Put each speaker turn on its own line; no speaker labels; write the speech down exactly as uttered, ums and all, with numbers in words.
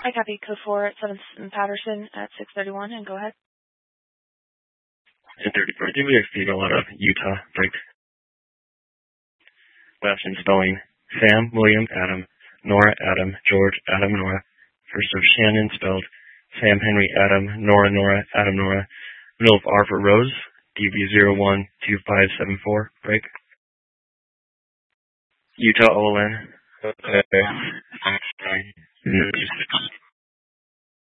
I copy code four at seventh and Patterson at six thirty-one, and go ahead.
ten thirty-four. Did we exceed a lot of Utah break? Last in spelling. Sam, William, Adam, Nora, Adam, George, Adam, Nora. First of Shannon spelled Sam, Henry, Adam, Nora, Nora, Adam, Nora. Middle of R for Rose. D B zero one two five seven four. Break. Utah O L N. Okay.